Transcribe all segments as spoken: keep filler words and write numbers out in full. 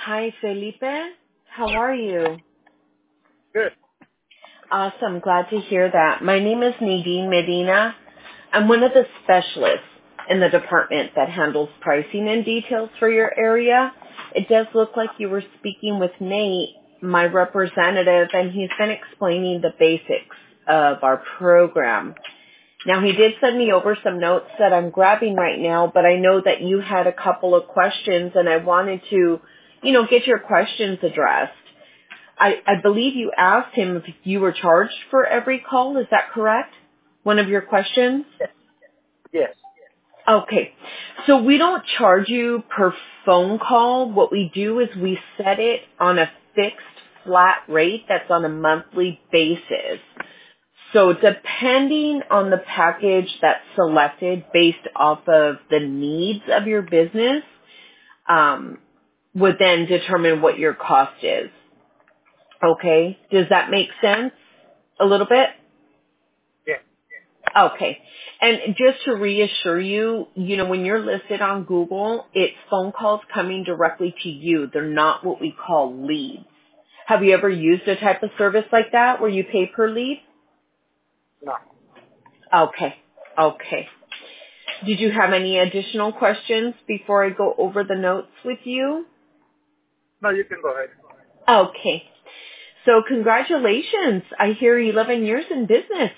Hi, Felipe. How are you? Good. Awesome. Glad to hear that. My name is Nadine Medina. I'm one of the specialists in the department that handles pricing and details for your area. It does look like you were speaking with Nate, my representative, and he's been explaining the basics of our program. Now, he did send me over some notes that I'm grabbing right now, but I know that you had a couple of questions, and I wanted to, you know, get your questions addressed. I, I believe you asked him if you were charged for every call. Is that correct? One of your questions? Yes. Yes. Okay. So we don't charge you per phone call. What we do is we set it on a fixed flat rate that's on a monthly basis. So depending on the package that's selected based off of the needs of your business, um, would then determine what your cost is. Okay. Does that make sense a little bit? Yes. Okay. And just to reassure you, you know, when you're listed on Google, it's phone calls coming directly to you. They're not what we call leads. Have you ever used a type of service like that where you pay per lead? No. Okay. Okay. Did you have any additional questions before I go over the notes with you? No, you can go ahead. Okay. So congratulations. I hear eleven years in business.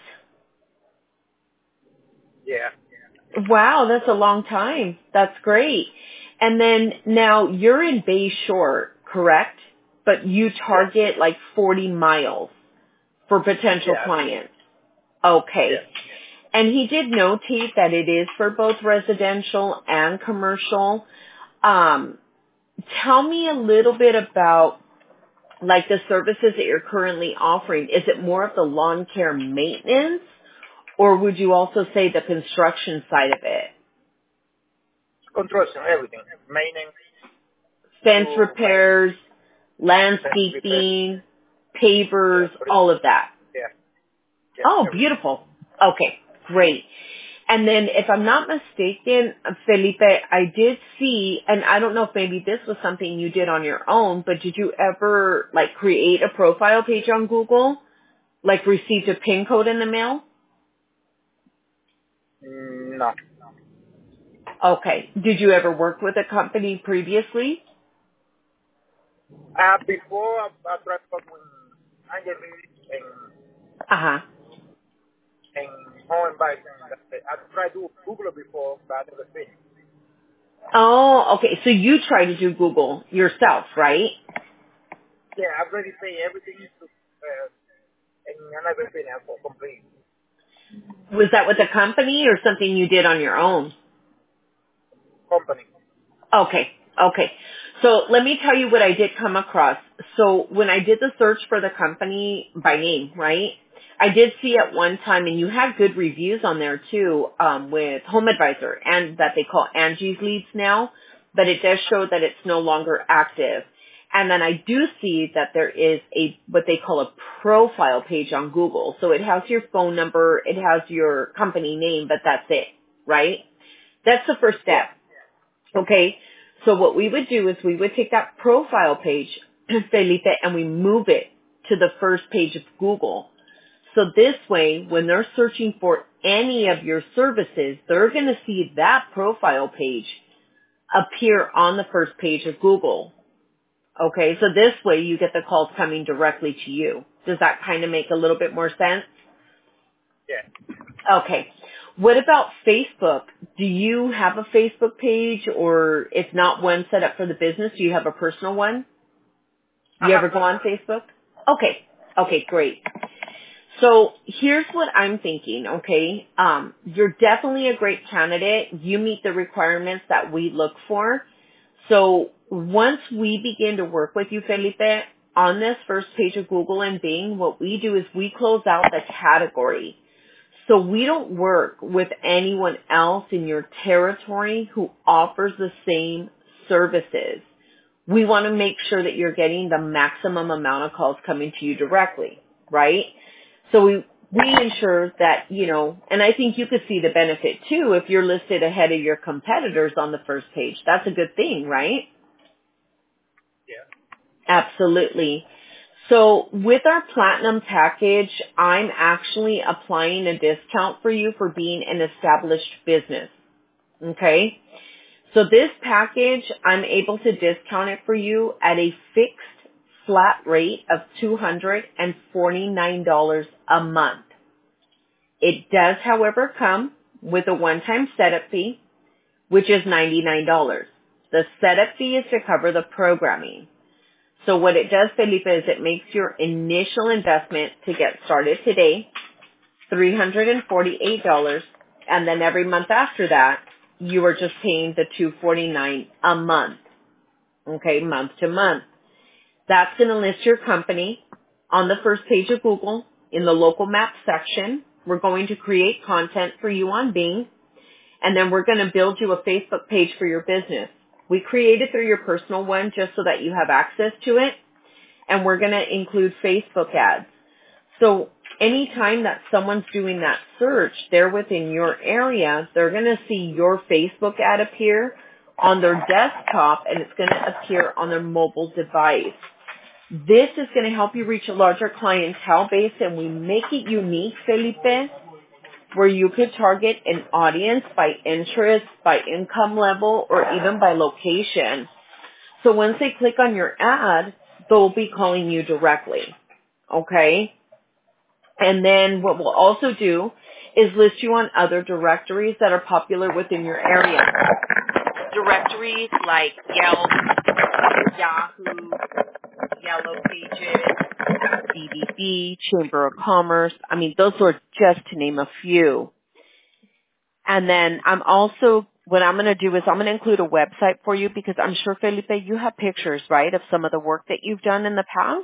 Yeah. Wow, that's a long time. That's great. And then now you're in Bay Shore, correct? But you Yes. target like forty miles for potential Yeah. clients. Okay. Yes. And he did notate that it is for both residential and commercial. Um, tell me a little bit about like the services that you're currently offering. Is it more of the lawn care maintenance, or would you also say the construction side of it? Construction, everything. Maintenance Fence to repairs, fence repair. landscaping, Yeah. pavers, all of that. Yeah. Yeah. Oh, Everything. beautiful. Okay, great. And then if I'm not mistaken, Felipe, I did see, and I don't know if maybe this was something you did on your own, but did you ever like create a profile page on Google? Like received a PIN code in the mail? Mm, no. Okay. Did you ever work with a company previously? Uh, before I, I tried to talk with Angel and Uh-huh. and home bike and I tried to Google it before, but I never finished. Oh, okay. So you try to do Google yourself, right? Yeah, I've already paid everything to, uh, and I never finished for complete Was that with a company or something you did on your own? company. Okay, okay. So let me tell you what I did come across. So when I did the search for the company by name, right? I did see at one time, and you have good reviews on there too, um, with Home Advisor, and that they call Angie's Leads now, but it does show that it's no longer active. And then I do see that there is a, what they call a profile page on Google. So it has your phone number, it has your company name, but that's it, right? That's the first Yeah. step. Okay, so what we would do is we would take that profile page, Felipe, and we move it to the first page of Google. So this way, when they're searching for any of your services, they're going to see that profile page appear on the first page of Google. Okay, so this way you get the calls coming directly to you. Does that kind of make a little bit more sense? Yeah. Okay. What about Facebook? Do you have a Facebook page, or if not one set up for the business, do you have a personal one? I You have ever go on one. Facebook? Okay. Okay, great. So here's what I'm thinking, okay? Um, you're definitely a great candidate. You meet the requirements that we look for. So once we begin to work with you, Felipe, on this first page of Google and Bing, what we do is we close out the category. So we don't work with anyone else in your territory who offers the same services. We want to make sure that you're getting the maximum amount of calls coming to you directly, right? So we, we ensure that, you know, and I think you could see the benefit too if you're listed ahead of your competitors on the first page. That's a good thing, right? Absolutely. So with our platinum package, I'm actually applying a discount for you for being an established business. Okay? So this package, I'm able to discount it for you at a fixed flat rate of two hundred forty-nine dollars a month. It does, however, come with a one-time setup fee, which is ninety-nine dollars. The setup fee is to cover the programming. So what it does, Felipe, is it makes your initial investment to get started today three hundred forty-eight dollars, and then every month after that, you are just paying the two hundred forty-nine dollars a month, okay, month to month. That's going to list your company on the first page of Google in the local map section. We're going to create content for you on Bing, and then we're going to build you a Facebook page for your business. We create it through your personal one just so that you have access to it, and we're going to include Facebook ads. So anytime that someone's doing that search, they're within your area, they're going to see your Facebook ad appear on their desktop, and it's going to appear on their mobile device. This is going to help you reach a larger clientele base, and we make it unique, Felipe, where you could target an audience by interest, by income level, or even by location. So once they click on your ad, they'll be calling you directly. Okay? And then what we'll also do is list you on other directories that are popular within your area. Directories like Yelp, Yahoo, Yellow Pages, B B B, Chamber of Commerce. I mean, those are just to name a few. And then I'm also, what I'm going to do is I'm going to include a website for you because I'm sure, Felipe, you have pictures, right, of some of the work that you've done in the past?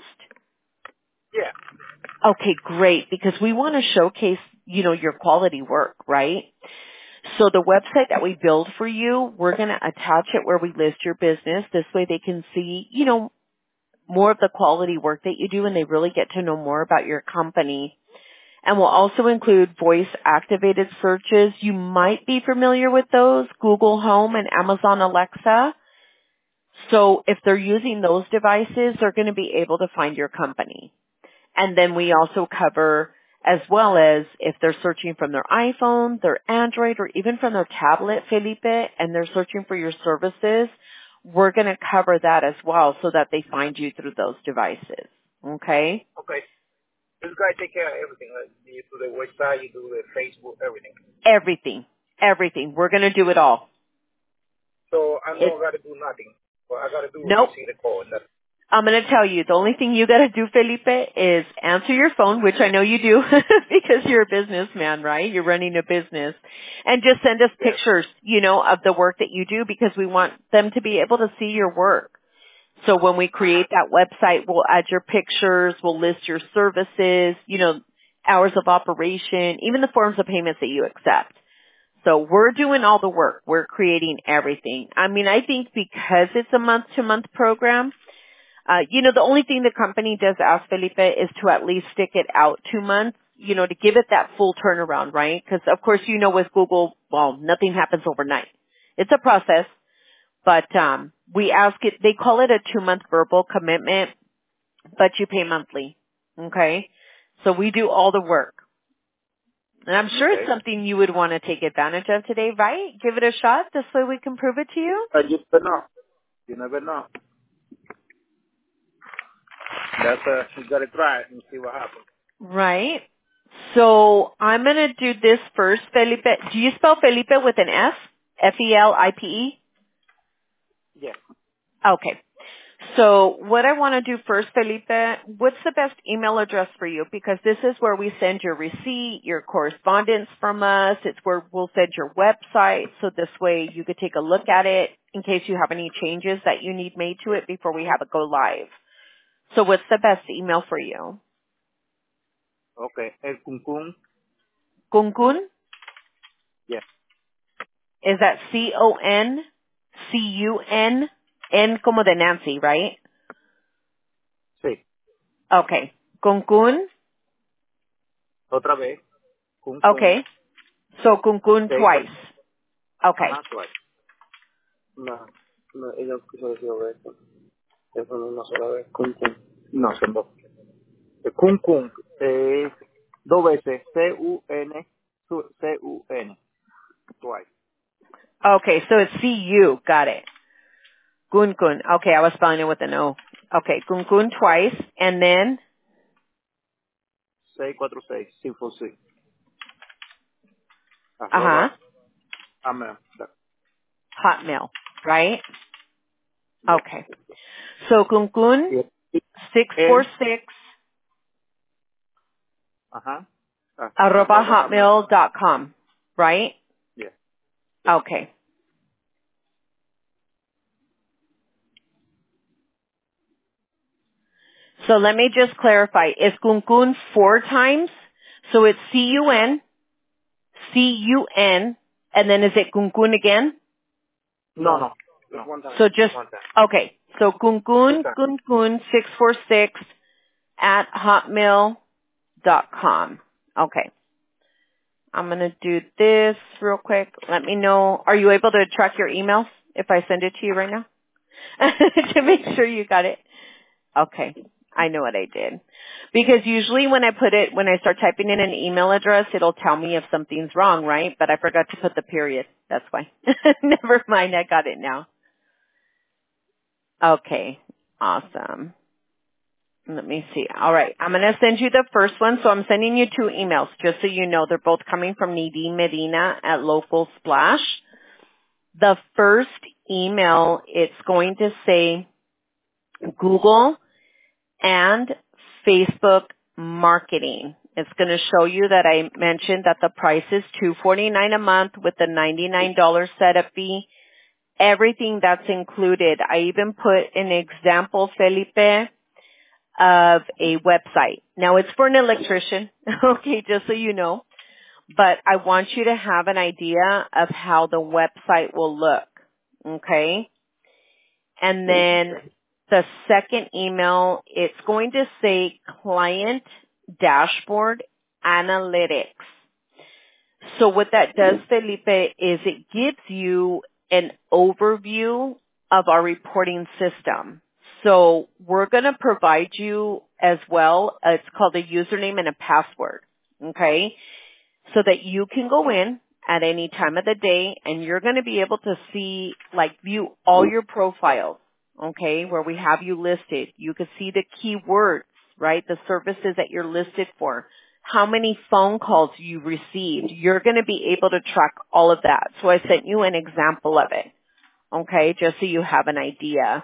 Yeah. Okay, great, because we want to showcase, you know, your quality work, right? So the website that we build for you, we're going to attach it where we list your business. This way they can see, you know, more of the quality work that you do, and they really get to know more about your company. And we'll also include voice-activated searches. You might be familiar with those, Google Home and Amazon Alexa. So if they're using those devices, they're going to be able to find your company. And then we also cover, as well as if they're searching from their iPhone, their Android, or even from their tablet, Felipe, and they're searching for your services, we're going to cover that as well so that they find you through those devices. Okay? Okay. This guy take care of everything. Like you do the website, you do the Facebook, everything. Everything. Everything. We're going to do it all. So I It, don't got to do nothing. What I got to do is nope. receive the call. And that's I'm going to tell you, the only thing you got to do, Felipe, is answer your phone, which I know you do because you're a businessman, right? You're running a business. And just send us yeah. pictures, you know, of the work that you do because we want them to be able to see your work. So when we create that website, we'll add your pictures, we'll list your services, you know, hours of operation, even the forms of payments that you accept. So we're doing all the work. We're creating everything. I mean, I think because it's a month-to-month program, uh, you know, the only thing the company does ask, Felipe, is to at least stick it out two months, you know, to give it that full turnaround, right? Because, of course, you know, with Google, well, nothing happens overnight. It's a process. But um, we ask it, they call it a two-month verbal commitment, but you pay monthly, okay? So we do all the work. And I'm sure Okay. it's something you would want to take advantage of today, right? Give it a shot. This way we can prove it to you. Uh, you never know. You never know. That's uh, you got to try it and see what happens. Right. So I'm going to do this first, Felipe. Do you spell Felipe with an F? F E L I P E? Yeah. Okay. So what I want to do first, Felipe, what's the best email address for you? Because this is where we send your receipt, your correspondence from us. It's where we'll send your website. So this way you could take a look at it in case you have any changes that you need made to it before we have it go live. So what's the best email for you? Okay. El Cuncun. Kunkun? Yeah. Is that C O N C U N? N como de Nancy, right? Sí. Okay. Kunkun? Otra vez. Cuncun. Okay. So Kunkun Seis. twice. Okay. Ajá, twice. No. No, ella quiso decir esto. Eso es una sola vez. Kun Kun. No, son dos. El Kun Kun es dos veces. C U N. C U N. Twice. Okay, so it's C U. Got it. Kun Kun. Okay, I was spelling it with an O. Okay, Kun Kun twice, and then seis cuatro seis. six four six. uh huh, Arroba. Amén. Hotmail, right? Yes. Okay. So Kun Kun Yes. six four El. six Ajá. Ah, arroba arroba Amén. hotmail dot com, right? Yes. Okay. So let me just clarify. Is Kun Kun four times? So it's C U N, C U N, and then is it Kun Kun again? No, no. No. One time. So just, One time. okay. So Kun Kun, Exacto. Kun Kun six four six at hotmail dot com. Okay. I'm going to do this real quick. Let me know. Are you able to track your emails if I send it to you right now? To make sure you got it. Okay. I know what I did. Because usually when I put it, when I start typing in an email address, it'll tell me if something's wrong, right? But I forgot to put the period. That's why. Never mind. I got it now. Okay. Awesome. Let me see. All right. I'm going to send you the first one. So I'm sending you two emails just so you know. They're both coming from Nadine Medina at Local Splash. The first email, it's going to say Google and Facebook marketing. It's going to show you that I mentioned that the price is two hundred forty-nine dollars a month with the ninety-nine dollars setup fee. Everything that's included. I even put an example, Felipe, of a website. Now it's for an electrician, okay, just so you know, but I want you to have an idea of how the website will look, okay? And then the second email, it's going to say Client Dashboard Analytics. So what that does, Felipe, is it gives you an overview of our reporting system. So we're going to provide you as well, uh, it's called a username and a password, okay? So that you can go in at any time of the day and you're going to be able to see, like view all your profiles, okay, where we have you listed. You can see the keywords, right, the services that you're listed for, how many phone calls you received. You're going to be able to track all of that. So I sent you an example of it, okay, just so you have an idea.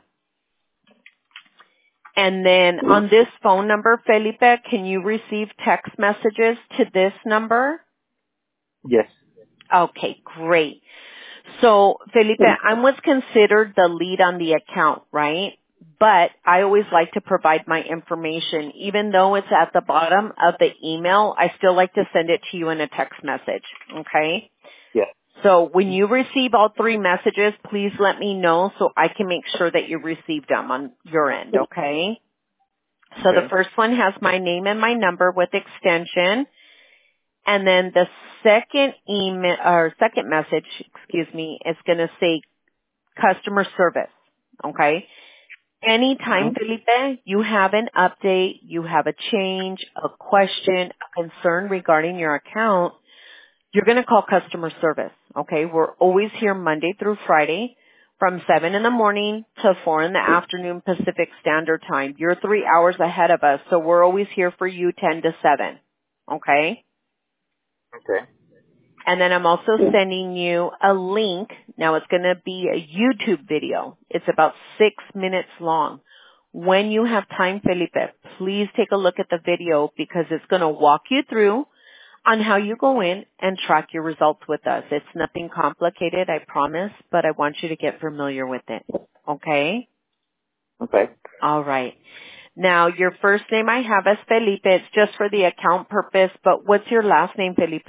And then on this phone number, Felipe, can you receive text messages to this number? Yes. Okay, great. So, Felipe, I'm what's considered the lead on the account, right? But I always like to provide my information. Even though it's at the bottom of the email, I still like to send it to you in a text message, okay? Yes. So when you receive all three messages, please let me know so I can make sure that you received them on your end, okay? So the Okay. first one has my name and my number with extension. And then the second email or second message, excuse me, is going to say customer service. Okay. Anytime, Mm-hmm. Felipe, you have an update, you have a change, a question, a concern regarding your account, you're going to call customer service. Okay. We're always here Monday through Friday from seven in the morning to four in the afternoon Pacific Standard Time. You're three hours ahead of us. So we're always here for you ten to seven. Okay. Okay. And then I'm also sending you a link. Now it's going to be a YouTube video. It's about six minutes long. When you have time, Felipe, please take a look at the video because it's going to walk you through on how you go in and track your results with us. It's nothing complicated, I promise, but I want you to get familiar with it. Okay? Okay. All right. Now, your first name I have as Felipe. It's just for the account purpose, but what's your last name, Felipe?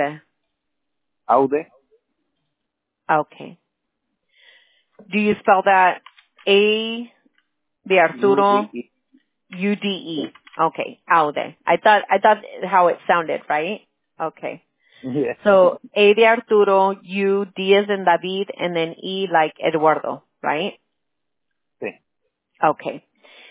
Aude. Okay. Do you spell that A de Arturo, U D E. U D E? Okay, Aude. I thought, I thought how it sounded, right? Okay. Yes. So, A de Arturo, U, D as in David, and then E like Eduardo, right? Sí. Okay.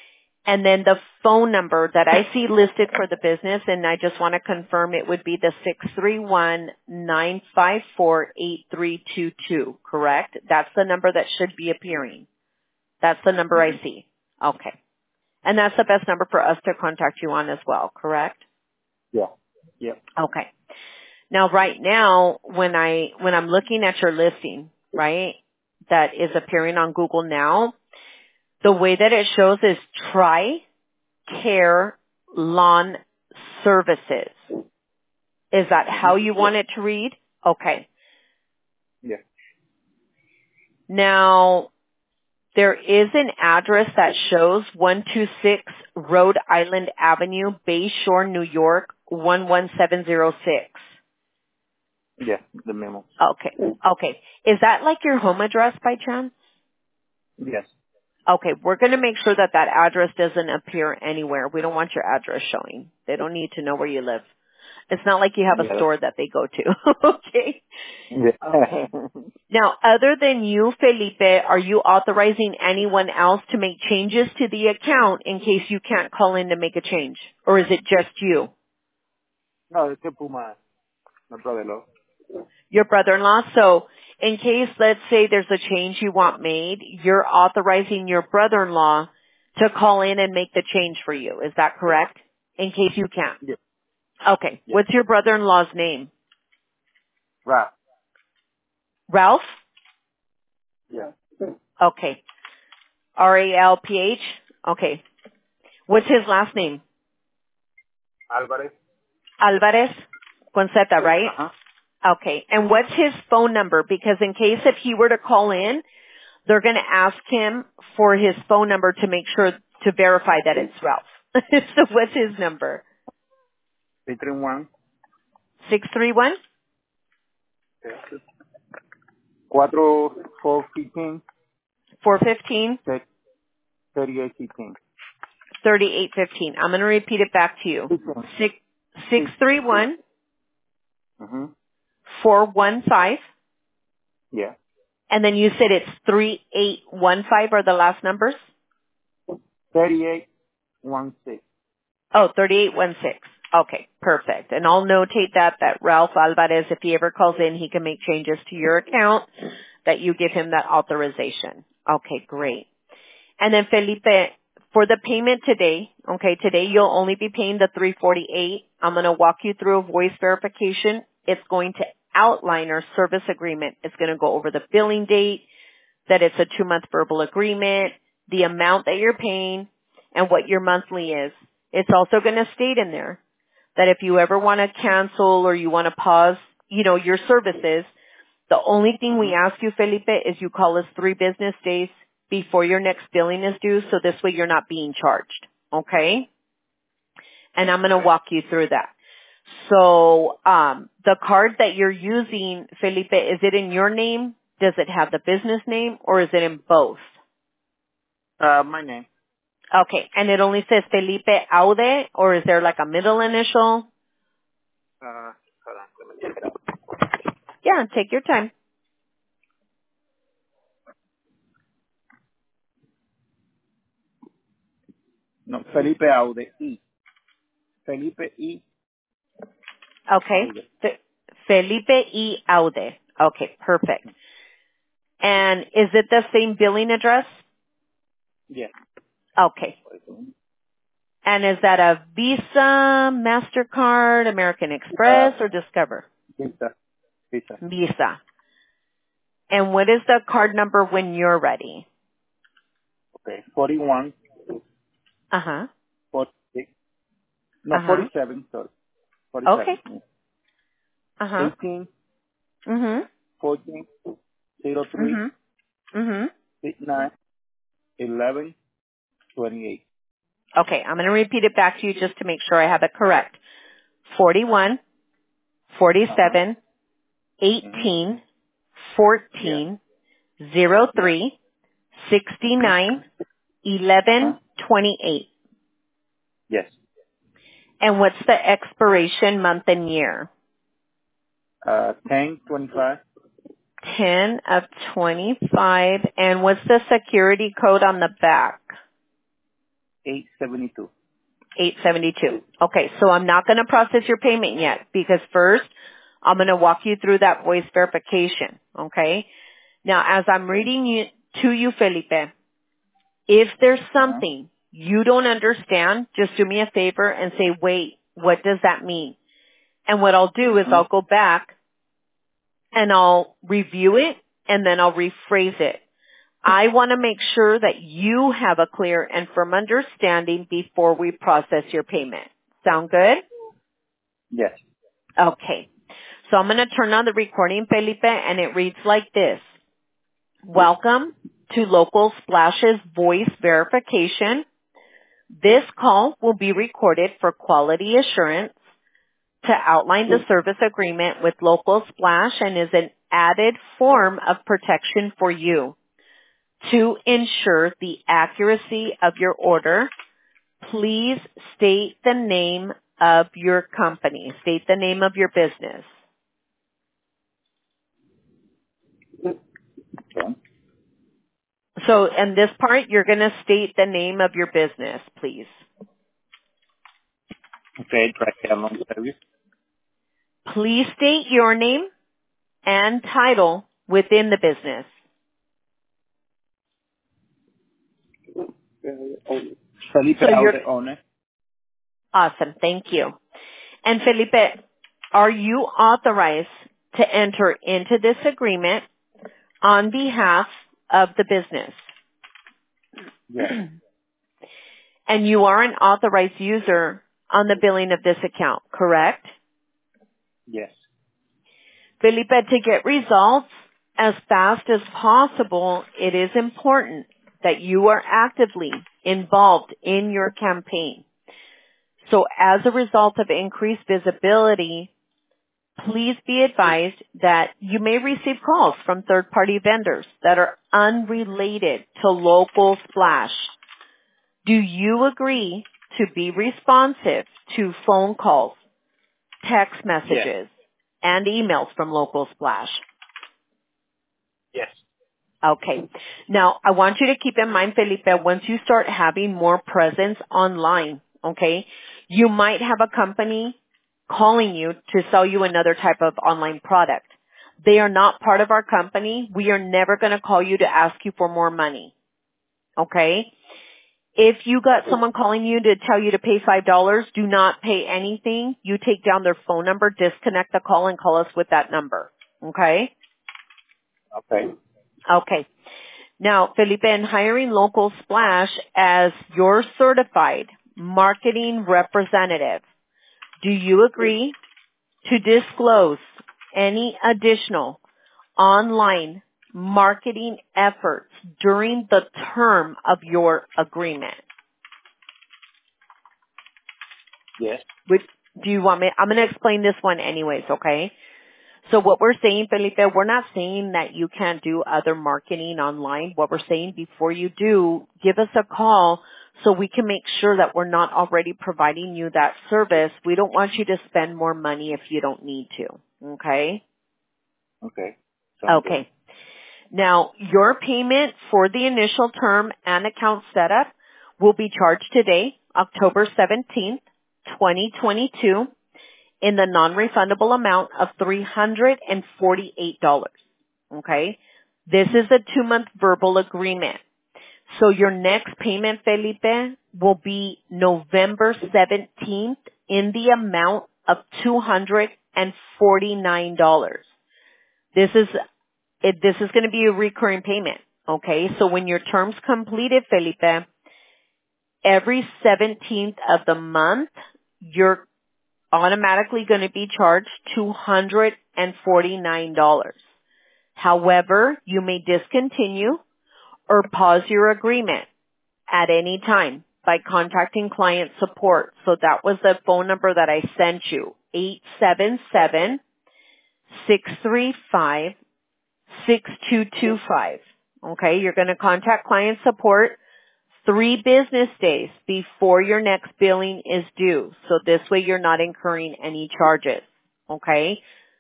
And then the phone number that I see listed for the business, and I just want to confirm it would be the six three one, nine five four, eight three two two, correct? That's the number that should be appearing. That's the number I see. Okay. And that's the best number for us to contact you on as well, correct? Yeah. Yeah. Okay. Now, right now, when I, when I'm looking at your listing, right, that is appearing on Google now, the way that it shows is Tri-Care Lawn Services. Is that how you want it to read? Okay. Yeah. Now, there is an address that shows one two six Rhode Island Avenue, Bay Shore, New York, one one seven zero six. Yeah, the memo. Okay. Okay. Is that like your home address by chance? Yes. Okay. We're going to make sure that that address doesn't appear anywhere. We don't want your address showing. They don't need to know where you live. It's not like you have a Yeah. store that they go to. Okay. Yeah. Okay. Now, other than you, Felipe, are you authorizing anyone else to make changes to the account in case you can't call in to make a change? Or is it just you? No, it's a Puma. My brother-in-law. Your brother-in-law? So, in case, let's say there's a change you want made, you're authorizing your brother-in-law to call in and make the change for you. Is that correct? In case you can't. Yeah. Okay. Yeah. What's your brother-in-law's name? Right. Ralph? Yeah. Okay. R A L P H? Okay. What's his last name? Alvarez. Alvarez? Con Z, right? Uh-huh. Okay. And what's his phone number? Because in case if he were to call in, they're going to ask him for his phone number to make sure to verify that it's Ralph. So what's his number? six three one, six three one, four four fifteen, four one five, thirty-eight fifteen. three eight one five. I'm going to repeat it back to you. Six six three one Mm-hmm. four one five, Yeah. and then you said it's three eight one five are the last numbers? thirty-eight sixteen. Oh, thirty-eight one six. Okay, perfect. And I'll notate that, that Ralph Alvarez, if he ever calls in, he can make changes to your account, that you give him that authorization. Okay, great. And then Felipe, for the payment today, okay, today you'll only be paying the three forty-eight. I'm going to walk you through a voice verification. It's going to outline our service agreement. It's going to go over the billing date, that it's a two-month verbal agreement, the amount that you're paying, and what your monthly is. It's also going to state in there that if you ever want to cancel or you want to pause, you know, your services, the only thing we ask you, Felipe, is you call us three business days before your next billing is due, so this way you're not being charged. Okay? And I'm going to walk you through that. So, um, the card that you're using, Felipe, is it in your name? Does it have the business name, or is it in both? Uh, my name. Okay, and it only says Felipe Aude, or is there like a middle initial? Uh, hold on, let me check it out. Yeah, take your time. No, Felipe Aude. E. Felipe E. Okay, Aude. Fe- Felipe E. Aude. Okay, perfect. And is it the same billing address? Yeah. Okay. And is that a Visa, MasterCard, American Uh, Express, or Discover? Visa. Visa. Visa. And what is the card number when you're ready? Okay. forty-one, Uh-huh. forty-six. No, Uh-huh. forty-seven, sorry. Okay. forty-seven. Uh-huh. eighteen, Mm-hmm. fourteen, zero three, Mm-hmm. Mm-hmm. nine, eleven, twenty-eight. Okay, I'm going to repeat it back to you just to make sure I have it correct. forty-one, Uh-huh. forty-seven, eighteen, Mm-hmm. Yeah. fourteen, zero Yeah. three, Mm-hmm. sixty-nine, Uh-huh. eleven, twenty-eight. Yes. And what's the expiration month and year? Uh, ten, twenty-five. ten of twenty-five. And what's the security code on the back? eight seventy-two. eight seventy-two. Okay, so I'm not going to process your payment yet because first I'm going to walk you through that voice verification, okay? Now, as I'm reading you, to you, Felipe, if there's something you don't understand, just do me a favor and say, wait, what does that mean? And what I'll do is I'll go back and I'll review it and then I'll rephrase it. I want to make sure that you have a clear and firm understanding before we process your payment. Sound good? Yes. Okay. So I'm going to turn on the recording, Felipe, and it reads like this. Welcome to Local Splash's voice verification. This call will be recorded for quality assurance to outline the service agreement with Local Splash and is an added form of protection for you. To ensure the accuracy of your order, please state the name of your company. State the name of your business. Okay. So in this part, you're going to state the name of your business, please. Okay, Triathlon Service. Please state your name and title within the business. Felipe So you're, owner. awesome, thank you. And Felipe, are you authorized to enter into this agreement on behalf of the business? Yes. And you are an authorized user on the billing of this account, correct? Yes. Felipe, to get results as fast as possible, it is important that you are actively involved in your campaign. So as a result of increased visibility, please be advised that you may receive calls from third-party vendors that are unrelated to Local Splash. Do you agree to be responsive to phone calls, text messages, Yes. and emails from Local Splash? Yes. Okay. Now, I want you to keep in mind, Felipe, once you start having more presence online, okay, you might have a company calling you to sell you another type of online product. They are not part of our company. We are never going to call you to ask you for more money. Okay? If you got someone calling you to tell you to pay five dollars, do not pay anything. You take down their phone number, disconnect the call, and call us with that number. Okay? Okay. Okay. Now, Felipe, in hiring Local Splash as your certified marketing representative, do you agree to disclose any additional online marketing efforts during the term of your agreement? Yes. Which, do you want me? I'm going to explain this one anyways, okay? So what we're saying, Felipe, we're not saying that you can't do other marketing online. What we're saying, before you do, give us a call so we can make sure that we're not already providing you that service. We don't want you to spend more money if you don't need to. Okay? Okay. Sounds Okay. Now, your payment for the initial term and account setup will be charged today, October seventeenth, twenty twenty-two, in the non-refundable amount of three hundred forty-eight dollars. Okay? This is a two-month verbal agreement. So your next payment, Felipe, will be November seventeenth in the amount of two hundred forty-nine dollars. This is it, this is going to be a recurring payment. Okay? So when your term's completed, Felipe, every seventeenth of the month, you're automatically going to be charged two hundred forty-nine dollars. However, you may discontinue or pause your agreement at any time by contacting client support. So that was the phone number that I sent you, eight seven seven, six three five, six two two five. Okay, you're going to contact client support three business days before your next billing is due. So this way you're not incurring any charges. Okay?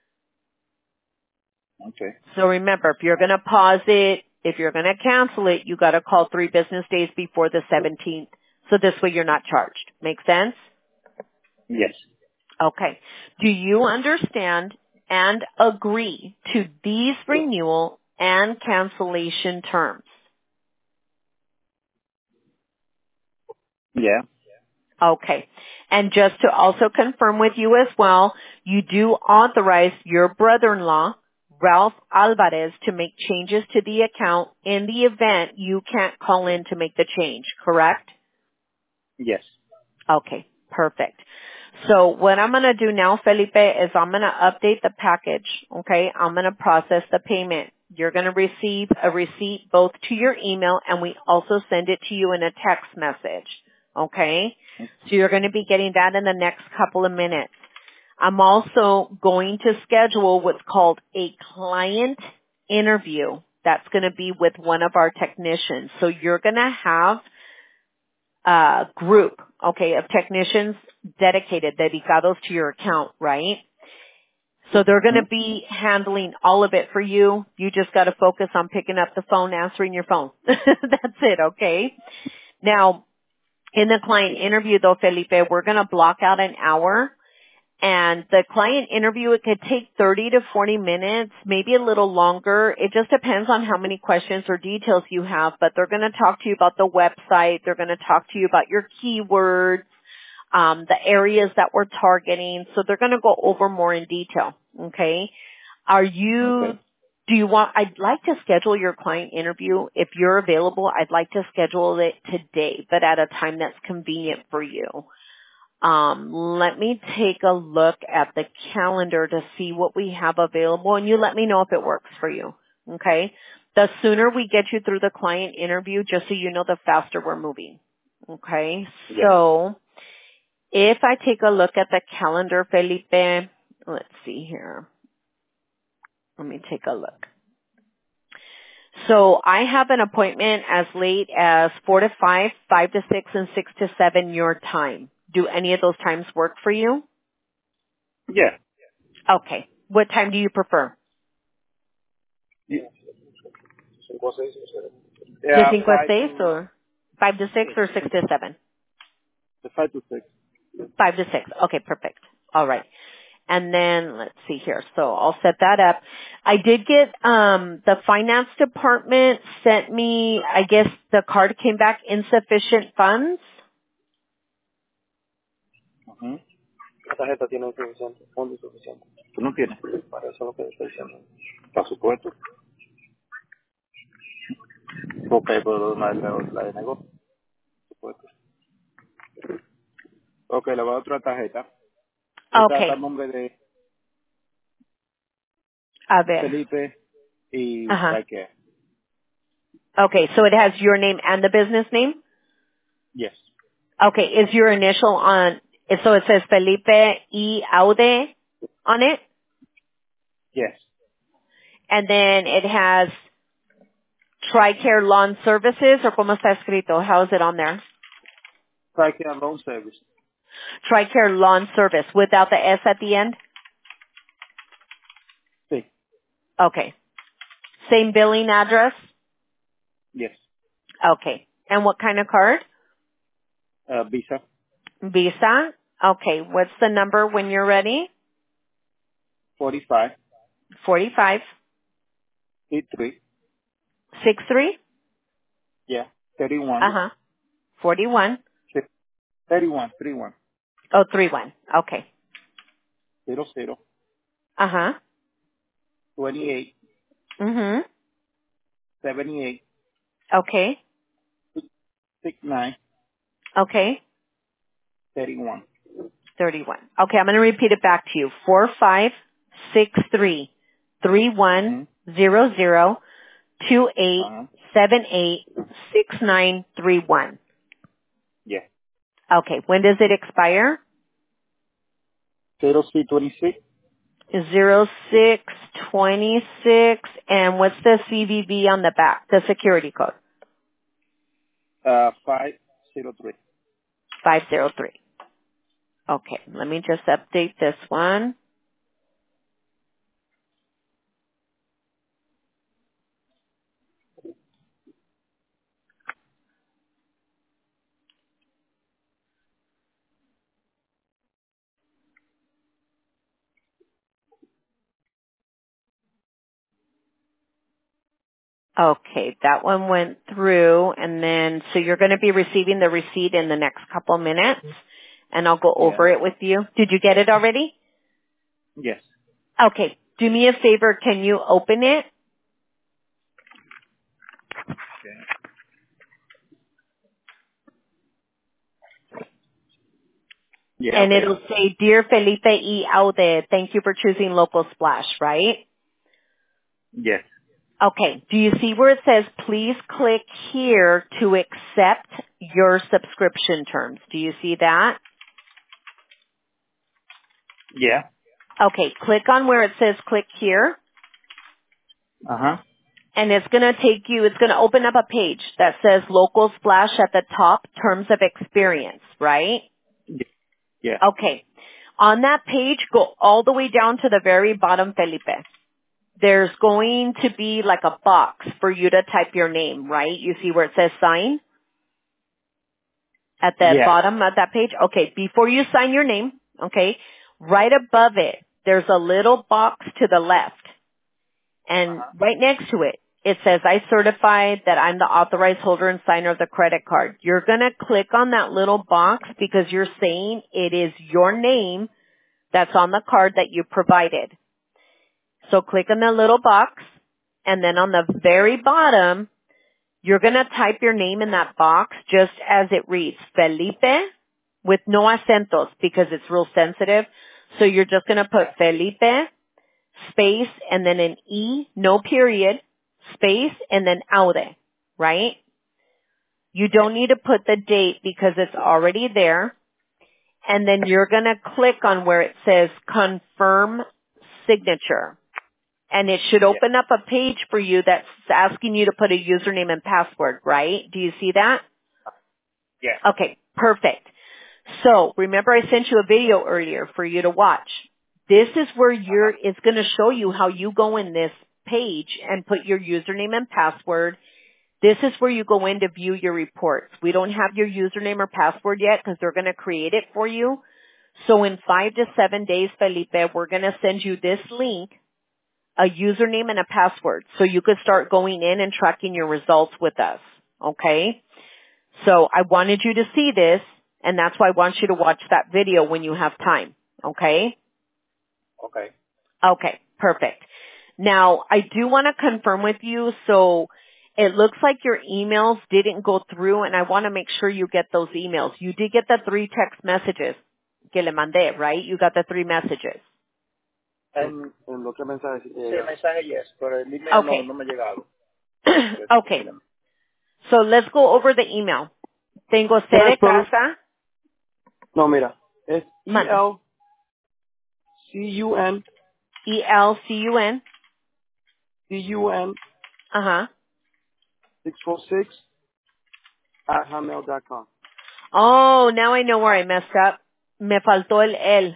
Okay. So remember, if you're going to pause it, if you're going to cancel it, you got to call three business days before the seventeenth So this way you're not charged. Make sense? Yes. Okay. Do you understand and agree to these renewal and cancellation terms? Yeah. Okay. And just to also confirm with you as well, you do authorize your brother-in-law, Ralph Alvarez, to make changes to the account in the event you can't call in to make the change, correct? Yes. Okay, perfect. So what I'm going to do now, Felipe, is I'm going to update the package, okay? I'm going to process the payment. You're going to receive a receipt both to your email, and we also send it to you in a text message, okay? So you're going to be getting that in the next couple of minutes. I'm also going to schedule what's called a client interview. That's going to be with one of our technicians. So you're going to have a group, okay, of technicians dedicated, dedicados to your account, right? So they're going to be handling all of it for you. You just got to focus on picking up the phone, answering your phone. That's it, okay? Now, in the client interview though, Felipe, we're going to block out an hour. And the client interview, it could take thirty to forty minutes, maybe a little longer. It just depends on how many questions or details you have, but they're going to talk to you about the website. They're going to talk to you about your keywords, um, the areas that we're targeting. So they're going to go over more in detail. Okay. Are you, Okay. do you want, I'd like to schedule your client interview. If you're available, I'd like to schedule it today, but at a time that's convenient for you. Um, let me take a look at the calendar to see what we have available, and you let me know if it works for you. Okay? The sooner we get you through the client interview, just so you know, the faster we're moving. Okay? Yeah. So, if I take a look at the calendar, Felipe, let's see here. Let me take a look. So I have an appointment as late as four to five, five to six, and six to seven your time. Do any of those times work for you? Yeah. Okay. What time do you prefer? Yeah. The Yeah, cinco a five seis to or five to six six. or six to seven? Five to six. Five to six. Okay, perfect. All right. And then let's see here. So I'll set that up. I did get um the finance department sent me, I guess the card came back insufficient funds. Ujú. La tarjeta tiene suficiente, fondo suficiente. ¿Tú no tienes? Para eso es lo que estoy diciendo. Para supuesto. Ok, pero la, la, la de negocio. Supuesto. Ok, le voy a dar otra tarjeta. Esta está Okay. el nombre de A ver. Felipe y Uh-huh. Raquel. Okay, so it has your name and the business name? Yes. Okay, is your initial on, so it says Felipe E. Aude on it? Yes. And then it has TRICARE Lawn Services, or como está escrito? How is it on there? Raquel Loan Service. TRICARE Lawn Service, without the S at the end? Sí. Okay. Same billing address? Yes. Okay. And what kind of card? Uh, Visa. Visa? Okay. What's the number when you're ready? forty-five. forty-five. Three. sixty-three? Yeah. thirty-one. Uh-huh. forty-one. thirty-one. thirty-one. Oh, three one. Okay. Zero zero. Uh-huh. twenty-eight. Mm-hmm. seventy-eight. Okay. sixty-nine. Okay. thirty-one. thirty-one. Okay, I'm going to repeat it back to you. Four five six three three one Mm-hmm. zero zero two eight Uh-huh. seven eight six nine three one. Yeah. Okay, when does it expire? zero six twenty-six. Zero six twenty six. And what's the C V V on the back? The security code. Uh, five zero three. Five zero three. Okay, let me just update this one. Okay, that one went through, and then, so you're going to be receiving the receipt in the next couple minutes, and I'll go over Yeah. it with you. Did you get it already? Yes. Okay, do me a favor, can you open it? Okay. Yeah, And okay. it'll say, Dear Felipe E. Aude, thank you for choosing Local Splash, right? Yes. Okay, do you see where it says, please click here to accept your subscription terms? Do you see that? Yeah. Okay, click on where it says click here, Uh-huh. and it's going to take you, it's going to open up a page that says Local Splash at the top, terms of experience, right? Yeah. Okay. On that page, go all the way down to the very bottom, Felipe. There's going to be like a box for you to type your name, right? You see where it says sign at the Yeah. bottom of that page? Okay, before you sign your name, okay, right above it, there's a little box to the left. And Uh-huh. right next to it, it says, I certify that I'm the authorized holder and signer of the credit card. You're going to click on that little box because you're saying it is your name that's on the card that you provided. So click on the little box, and then on the very bottom, you're going to type your name in that box just as it reads, Felipe, with no acentos because it's real sensitive. So you're just going to put Felipe, space, and then an E, no period, space, and then Aude, right? You don't need to put the date because it's already there. And then you're going to click on where it says confirm signature. And it should Yeah. open up a page for you that's asking you to put a username and password, right? Do you see that? Yeah. Okay, perfect. So remember I sent you a video earlier for you to watch. This is where you're, Uh-huh. it's going to show you how you go in this page and put your username and password. This is where you go in to view your reports. We don't have your username or password yet because they're going to create it for you. So in five to seven days, Felipe, we're going to send you this link, a username and a password, so you could start going in and tracking your results with us. Okay? So I wanted you to see this, and that's why I want you to watch that video when you have time. Okay? Okay. Okay, perfect. Now, I do want to confirm with you, so it looks like your emails didn't go through, and I want to make sure you get those emails. You did get the three text messages que le mandé, right? You got the three messages. En, en lo que mensaje sí te llega. Sí, el mensaje yes, pero el email no, Okay. no me ha llegado. Okay. So let's go over the email. Tengo C ¿Tienes de problema? casa. No, mira. Es Manda. E L C U N E L C U N. C U N Uh-huh. six four six at hotmail dot com. Oh, now I know where I messed up. Me faltó el el.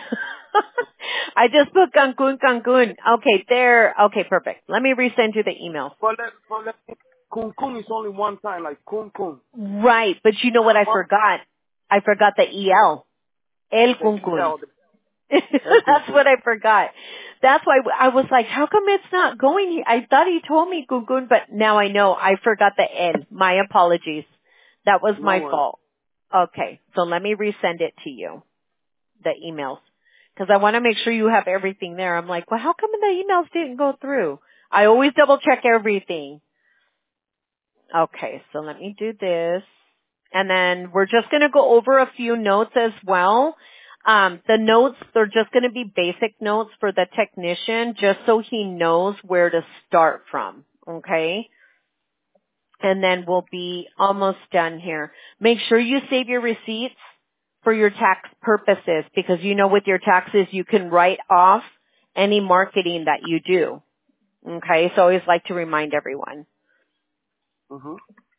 I just put Cancun, Cancun. Okay, there. Okay, perfect. Let me resend you the email. Well, that, well, that, Kun Kun is only one time, like Kun Kun. Right, but you know what I One, forgot? I forgot the E L. El the Cuncun. E L, the El Kun That's Kun. what I forgot. That's why I was like, how come it's not going here? I thought he told me Cuncun, but now I know I forgot the N. My apologies. That was No my worries. fault. Okay, so let me resend it to you, the emails. Because I want to make sure you have everything there. I'm like, well, how come the emails didn't go through? I always double check everything. Okay, so let me do this. And then we're just going to go over a few notes as well. Um, the notes, they're just going to be basic notes for the technician just so he knows where to start from. Okay? And then we'll be almost done here. Make sure you save your receipts for your tax purposes because you know with your taxes you can write off any marketing that you do. Okay? So I always like to remind everyone. Mm-hmm.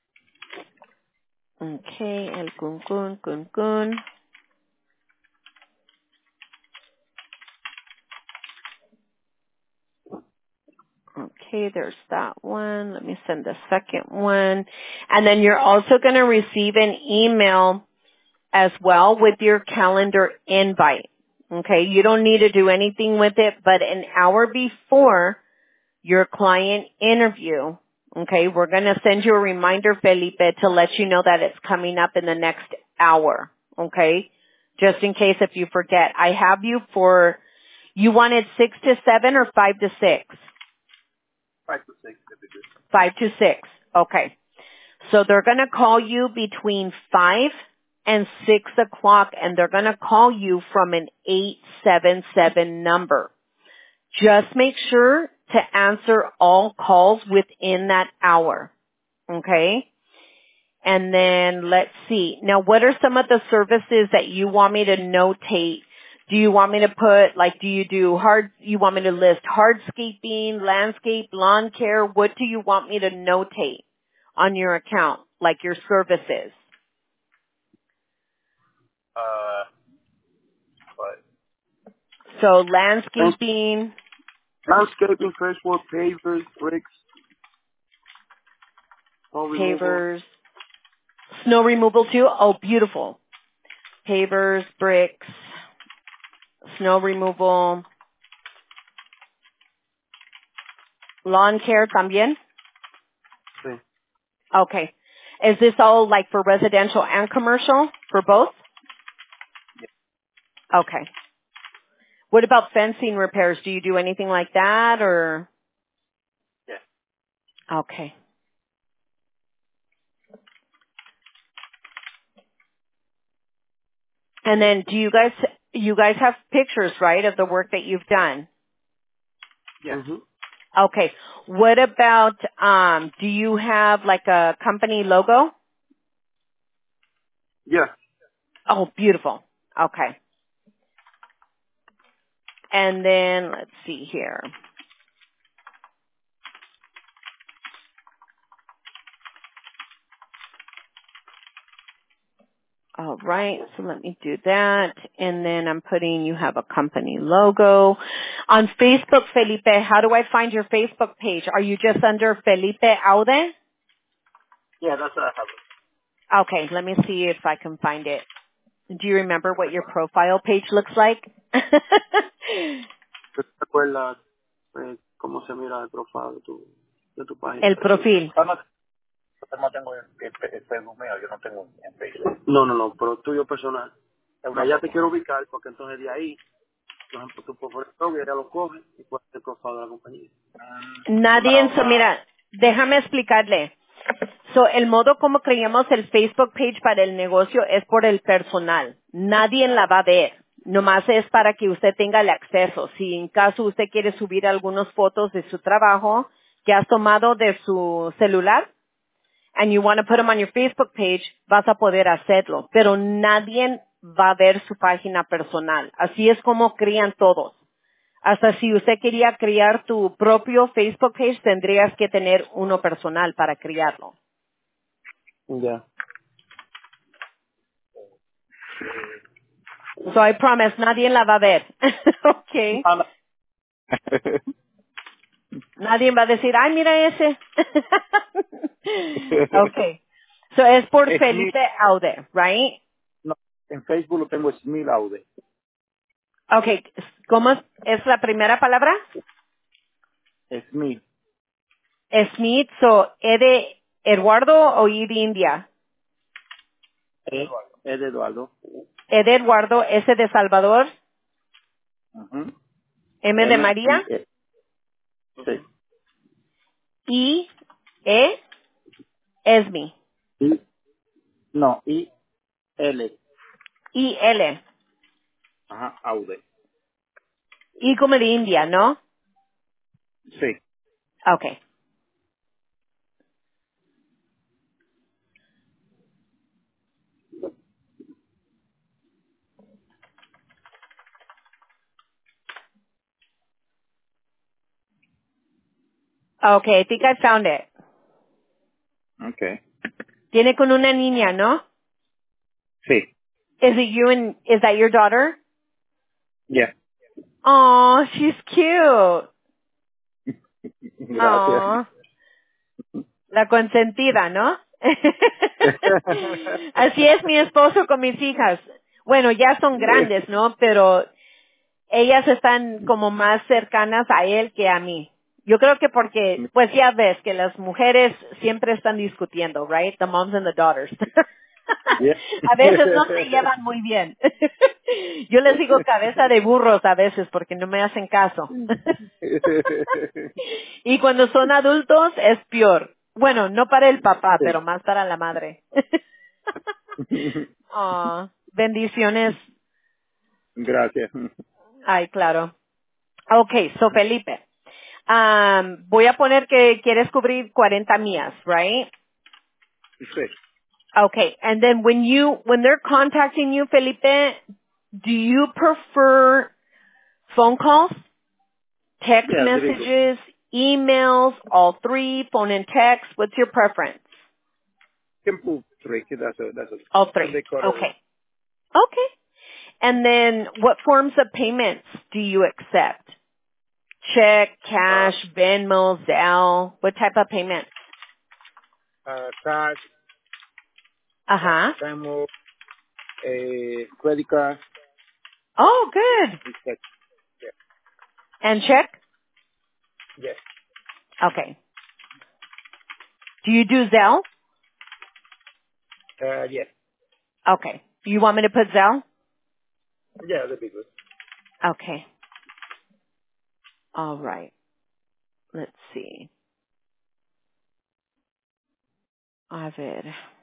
Okay, el Cuncun, Cuncun. Okay, there's that one. Let me send the second one. And then you're also going to receive an email as well with your calendar invite. Okay, you don't need to do anything with it, but an hour before your client interview, Okay, we're going to send you a reminder, Felipe, to let you know that it's coming up in the next hour. Okay, just in case if you forget. I have you for, you wanted six to seven or five to six? Five to six. Five to six. Okay. So they're going to call you between five and six o'clock, and they're going to call you from an eight seven seven number. Just make sure to answer all calls within that hour. Okay? And then let's see. Now, what are some of the services that you want me to notate? Do you want me to put, like, do you do hard, you want me to list hardscaping, landscape, lawn care? What do you want me to notate on your account, like your services? Uh, what? So landscaping, Landscaping, freshwater, pavers, bricks, snow removal. pavers, snow removal too? Oh, beautiful. Pavers, bricks, snow removal, lawn care también? Sí. Okay. Is this all like for residential and commercial? For both? Okay. What about fencing repairs? Do you do anything like that or? Yeah. Okay. And then do you guys, you guys have pictures, right, of the work that you've done? Yeah. Mm-hmm. Okay. What about, um, do you have like a company logo? Yeah. Oh, beautiful. Okay. And then let's see here. All right, so let me do that. And then I'm putting you have a company logo. On Facebook, Felipe, how do I find your Facebook page? Are you just under Felipe Aude? Yeah, that's what I have. Okay, let me see if I can find it. Do you remember what your profile page looks like? ¿Te acuerdas eh, cómo se mira el profile de tu, de tu página? El profil. Ah, no, no tengo el, el, el Facebook mío, yo no tengo en Facebook. No, no, no, pero tuyo personal. Allá te quiero ubicar porque entonces de ahí, por ejemplo, tu profesor ella lo coge y puede hacer el profile de la compañía. Nadie, so, mira, déjame explicarle. So, el modo como creamos el Facebook page para el negocio es por el personal. Nadie la va a ver. Nomás es para que usted tenga el acceso. Si en caso usted quiere subir algunas fotos de su trabajo que has tomado de su celular and you want to put them on your Facebook page, vas a poder hacerlo. Pero nadie va a ver su página personal. Así es como crían todos. Hasta si usted quería crear tu propio Facebook page, tendrías que tener uno personal para crearlo. Ya. Yeah. So I promise, nadie la va a ver. Okay. Nadie va a decir, ay, mira ese. Okay. So es por Es Felipe Aude, right? no, en Facebook lo tengo Smith Aude. Okay. ¿Cómo es, es la primera palabra? Smith. Smith, so E de Eduardo o I de India? E, e de Eduardo. E de Eduardo, S de Salvador, Uh-huh. M de M, María, I, E. Sí. I, E, Esmi. I, no, I, L. I, L. Ajá, Aude. I como de India, ¿no? Sí. Okay. Okay, I think I found it. Okay. Tiene con una niña, ¿no? Sí. Is it you and, is that your daughter? Yeah. Oh, she's cute. Gracias. Oh, la consentida, ¿no? Así es mi esposo con mis hijas. Bueno, ya son grandes, ¿no? Pero ellas están como más cercanas a él que a mí. Yo creo que porque, pues ya ves que las mujeres siempre están discutiendo, right? The moms and the daughters. Yeah. A veces no se llevan muy bien. Yo les digo cabeza de burros a veces porque no me hacen caso. Y cuando son adultos es peor. Bueno, no para el papá, Sí. pero más para la madre. Ah, bendiciones. Gracias. Ay, claro. Okay, so Felipe. Um, voy a poner que quieres cubrir cuarenta millas, right? Sí. Okay, and then when you, when they're contacting you, Felipe, do you prefer phone calls, text Yeah, there you go. messages, emails, all three, phone and text? What's your preference? Can put three. That's a, that's a, All and three. they call it. Okay. Okay. And then what forms of payments do you accept? Check, Uh, cash, Venmo, Zelle, what type of payment? uh, cash, Uh-huh. Venmo, a credit card, Oh, good. and check. And check? Yes. Okay. Do you do Zelle? Uh, yes. Okay. You want me to put Zelle? Yeah, that'd be good. Okay. All right. Let's see. A ver.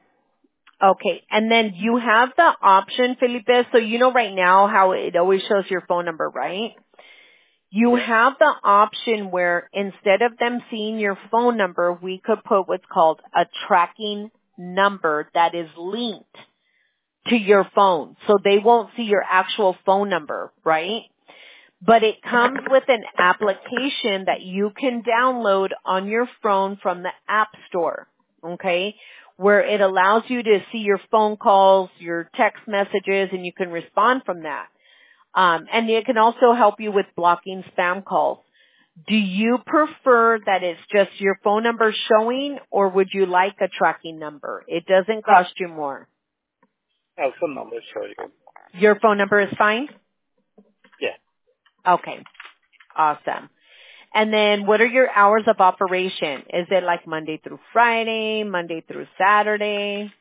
Okay. And then you have the option, Felipe, so you know right now how it always shows your phone number, right? You Yeah. have the option where instead of them seeing your phone number, we could put what's called a tracking number that is linked to your phone. So they won't see your actual phone number, right? But it comes with an application that you can download on your phone from the App Store, okay? Where it allows you to see your phone calls, your text messages, and you can respond from that. Um, and it can also help you with blocking spam calls. Do you prefer that it's just your phone number showing, or would you like a tracking number? It doesn't cost you more. Oh, phone number, sorry. Your phone number is fine? Yeah. Okay. Awesome. And then what are your hours of operation? Is it like Monday through Friday, Monday through Saturday?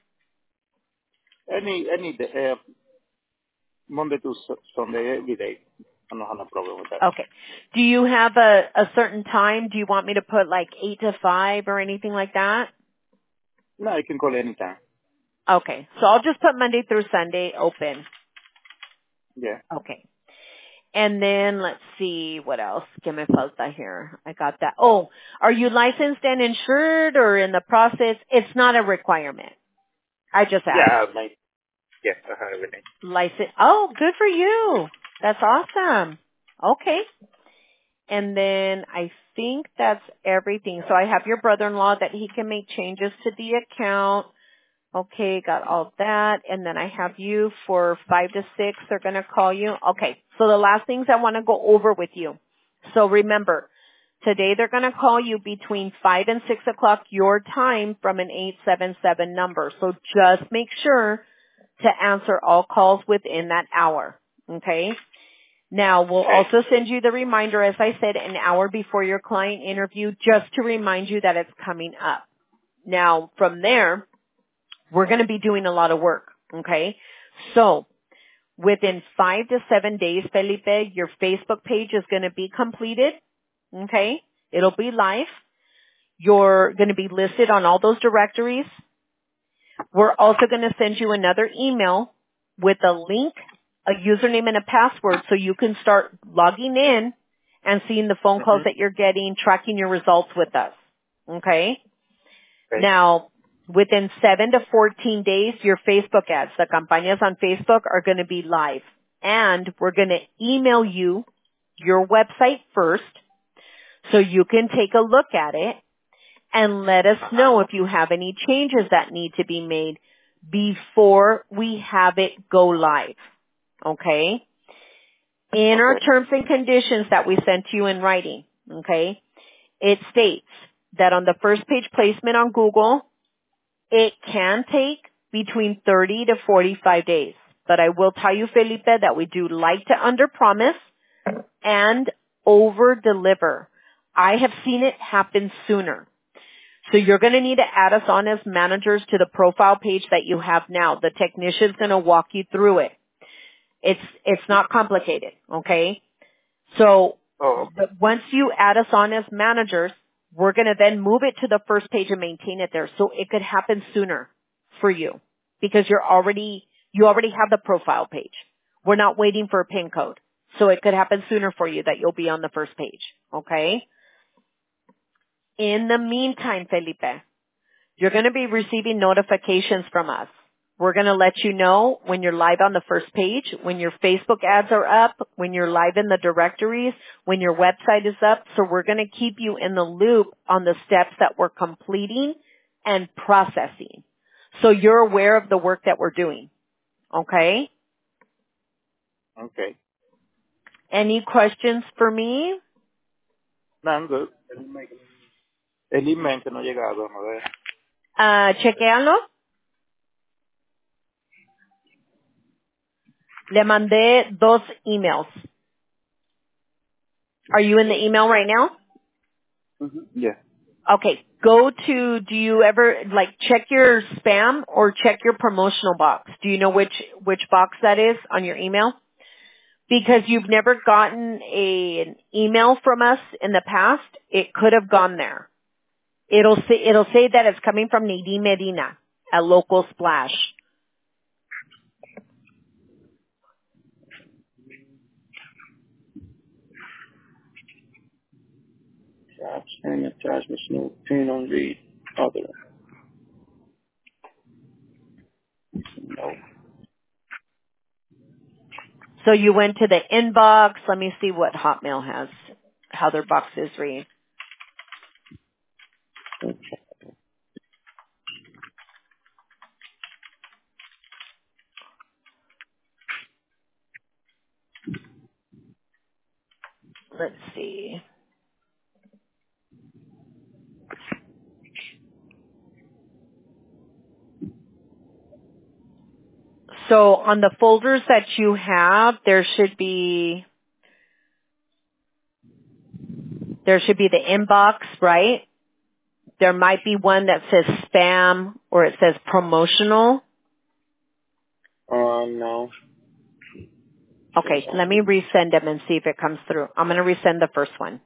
Any, any day, uh, Monday to Su- Sunday, every day. I don't have no problem with that. Okay. Do you have a, a certain time? Do you want me to put like eight to five or anything like that? No, you can call anytime. Okay. So I'll just put Monday through Sunday open. Yeah. Okay. And then let's see what else. Que me falta here. I got that. Oh, are you licensed and insured or in the process? It's not a requirement. I just asked. Yeah, my, yes, I have everything. License. Oh, good for you. That's awesome. Okay. And then I think that's everything. So I have your brother-in-law that he can make changes to the account. Okay, got all that. And then I have you for five to six. They're going to call you. Okay. So the last things I want to go over with you. So remember, today they're going to call you between five and six o'clock your time from an eight seven seven number. So just make sure to answer all calls within that hour. Okay? Now, we'll Okay. also send you the reminder, as I said, an hour before your client interview, just to remind you that it's coming up. Now, from there, we're going to be doing a lot of work. Okay? So, within five to seven days, Felipe, your Facebook page is going to be completed. Okay? It'll be live. You're going to be listed on all those directories. We're also going to send you another email with a link, a username, and a password so you can start logging in and seeing the phone calls Mm-hmm. that you're getting, tracking your results with us. Okay? Okay. Now, within seven to fourteen days, your Facebook ads, the campañas on Facebook, are going to be live. And we're going to email you your website first so you can take a look at it and let us Uh-huh. know if you have any changes that need to be made before we have it go live. Okay? In our Okay. terms and conditions that we sent to you in writing, okay, it states that on the first page placement on Google, it can take between thirty to forty-five days. But I will tell you, Felipe, that we do like to underpromise and over-deliver. I have seen it happen sooner. So you're going to need to add us on as managers to the profile page that you have now. The technician's going to walk you through it. It's, it's not complicated, okay? So Oh, okay. but once you add us on as managers, we're going to then move it to the first page and maintain it there. So it could happen sooner for you because you're already, you already have the profile page. We're not waiting for a PIN code. So it could happen sooner for you that you'll be on the first page, okay? In the meantime, Felipe, you're going to be receiving notifications from us. We're going to let you know when you're live on the first page, when your Facebook ads are up, when you're live in the directories, when your website is up. So we're going to keep you in the loop on the steps that we're completing and processing. So you're aware of the work that we're doing. Okay? Okay. Any questions for me? No, I'm good. El email que no ha llegado, a ver. Uh, chequéalo. Le mandé dos emails. Are you in the email right now? Mm-hmm. Yeah. Okay, go to, do you ever, like, check your spam or check your promotional box? Do you know which, which box that is on your email? Because you've never gotten a, an email from us in the past, it could have gone there. It'll say, it'll say that it's coming from Nadine Medina at Local Splash. Jobs and attachments, no pin on the other. No. So you went to the inbox. Let me see what Hotmail has, how their boxes read. Let's see. So on the folders that you have, there should be, there should be the inbox, right? There might be one that says spam or it says promotional. Uh, no. Okay, let me resend them and see if it comes through. I'm going to resend the first one.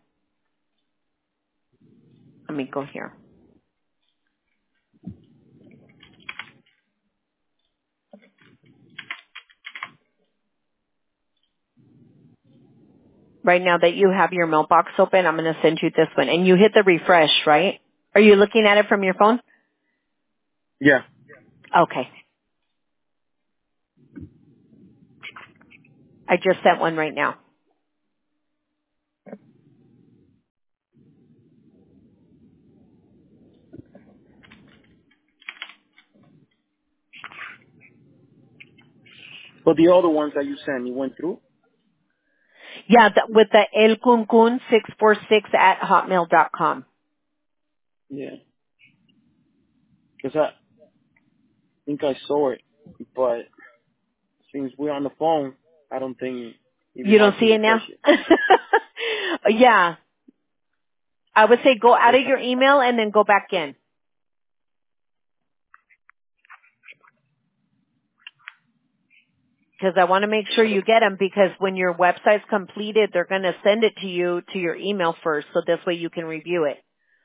Let me go here. Right now that you have your mailbox open, I'm going to send you this one. And you hit the refresh, right? Are you looking at it from your phone? Yeah. Okay. I just sent one right now. But the other ones that you sent, you went through? Yeah, the, with the El Cuncun six four six at hotmail dot com. Yeah. Because I think I saw it, but since we're on the phone, I don't think it'd be You don't hard to see it now? refresh it. Yeah. I would say go out of Yes, your email and then go back in. Because I want to make sure you get them because when your website's completed, they're going to send it to you to your email first so this way you can review it.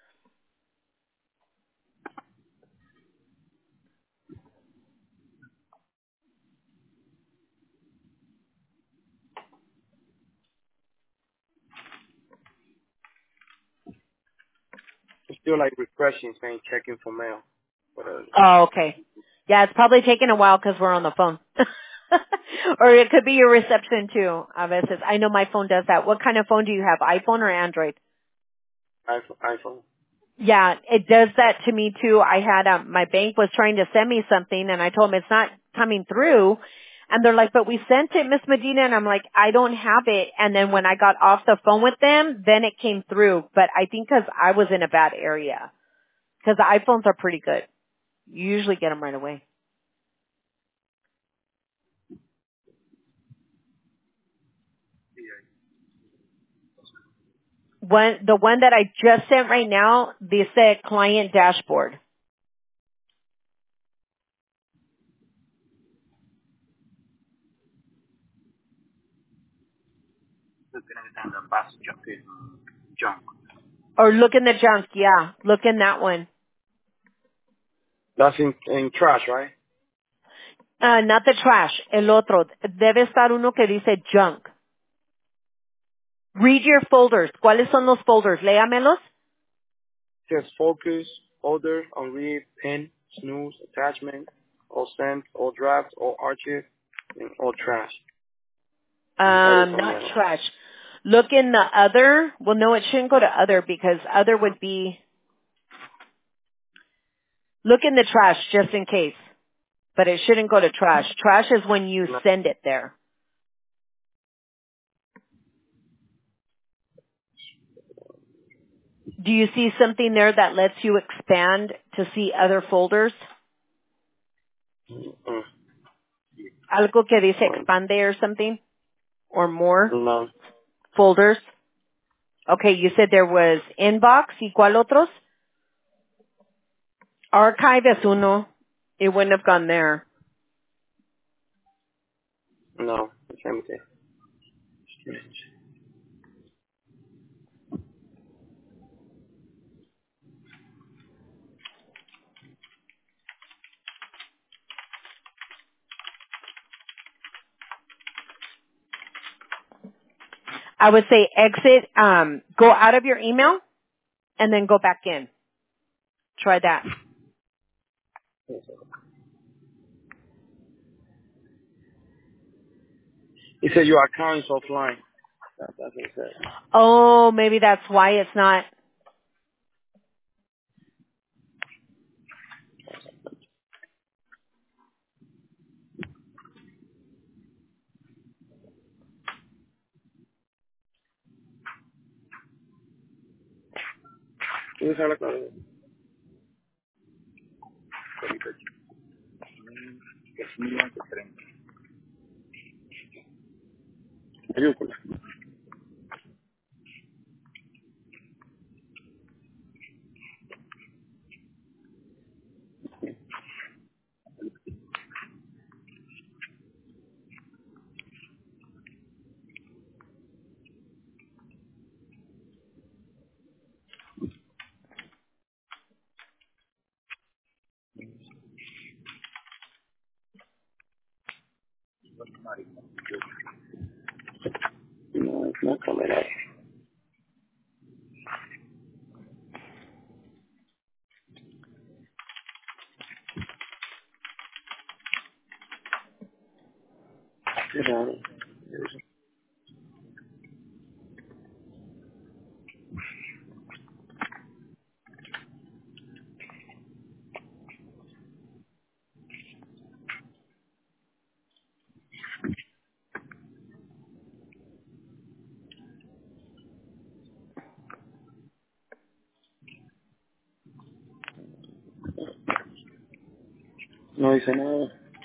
it's still like refreshing, saying checking for mail. But, uh, Oh, okay. Yeah, it's probably taking a while because we're on the phone. Or it could be your reception too. A veces. I know my phone does that. What kind of phone do you have? iPhone or Android? iPhone. iPhone. Yeah, it does that to me too. I had um my bank was trying to send me something and I told them it's not coming through. And they're like, but we sent it, Miss Medina. And I'm like, I don't have it. And then when I got off the phone with them, then it came through. But I think because I was in a bad area. Because the iPhones are pretty good. You usually get them right away. one, the one that I just sent right now, dice client dashboard. Junk. Or look in the junk, yeah. Look in that one. That's in, in trash, right? Uh, not the trash, el otro. Debe estar uno que dice junk. Read your folders. ¿Cuáles son los folders? Léamelos. It says focus, order, unread, pin, snooze, attachment, all sent, all drafts, all archive, and all trash. Um, not trash. Look in the other. Well, no, it shouldn't go to other because other would be, look in the trash just in case. But it shouldn't go to trash. Trash is when you send it there. Do you see something there that lets you expand to see other folders? Mm-mm. Algo que dice expande or something? Or more? No. Folders? Okay, you said there was inbox. ¿Y cuál otros? Archive es uno. It wouldn't have gone there. No. It's empty. I would say exit, um, go out of your email and then go back in. Try that. It said your account is offline. That, that's what it said. Oh, maybe that's why it's not. ¿Tú sabes la clave? Mayúscula. No, it's not coming up. Yeah. No dice nada.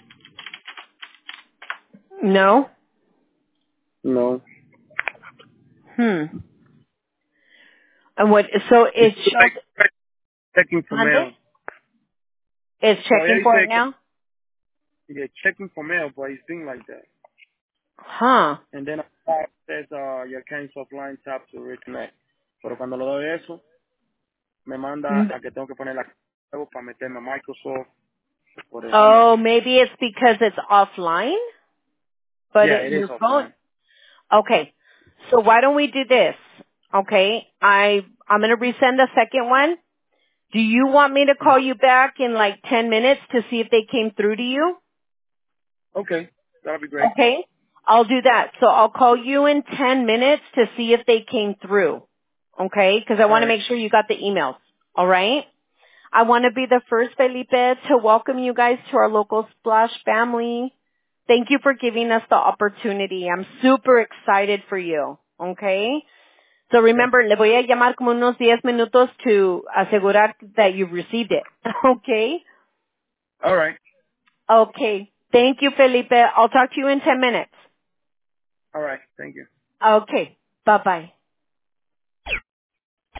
No? No. Hmm. And what, so it It's shows, like checking for Monday? mail. It's checking Todavía for it dice now? que yeah, checking for mail, but it's thing like that. Huh. And then it says uh, your account is offline, tap to reconnect. Pero cuando lo doy eso, me manda M- a que tengo que poner la clave para meterme a Microsoft. Por eso. Oh, maybe it's because it's offline? But Yeah, it, it is your phone, offline. okay. So why don't we do this? Okay. I, I'm going to resend the second one. Do you want me to call you back in like ten minutes to see if they came through to you? Okay, that'll be great. Okay. I'll do that. So I'll call you in ten minutes to see if they came through. Okay? Because I All want to right. make sure you got the emails. All right? I want to be the first, Felipe, to welcome you guys to our local Splash family. Thank you for giving us the opportunity. I'm super excited for you. Okay? So remember, le voy a llamar como unos diez minutos to asegurar that you've received it. Okay? All right. Okay. Thank you, Felipe. I'll talk to you in ten minutes. All right. Thank you. Okay. Bye-bye.